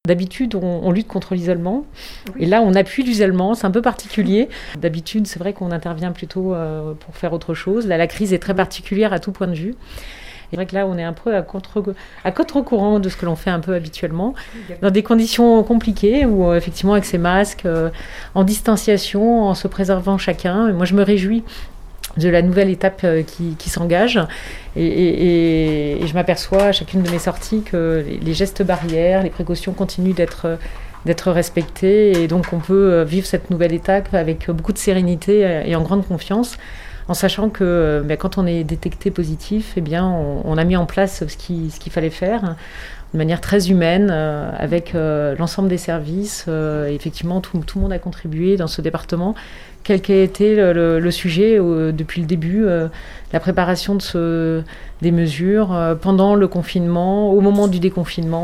D'habitude, on lutte contre l'isolement. Oui. Et là, on appuie l'isolement. C'est un peu particulier. D'habitude, c'est vrai qu'on intervient plutôt pour faire autre chose. Là, la crise est très particulière à tout point de vue. C'est vrai que là, on est un peu à contre-courant de ce que l'on fait un peu habituellement, dans des conditions compliquées où, effectivement, avec ces masques, en distanciation, en se préservant chacun. Et moi, je me réjouis de la nouvelle étape qui s'engage. Et je m'aperçois à chacune de mes sorties que les gestes barrières, les précautions continuent d'être respectées. Et donc, on peut vivre cette nouvelle étape avec beaucoup de sérénité et en grande confiance, en sachant que quand on est détecté positif, eh bien, on a mis en place ce qu'il fallait faire de manière très humaine, avec l'ensemble des services. Effectivement, tout le monde a contribué dans ce département, quel qu'ait été le sujet depuis le début, la préparation des mesures, pendant le confinement, au moment du déconfinement.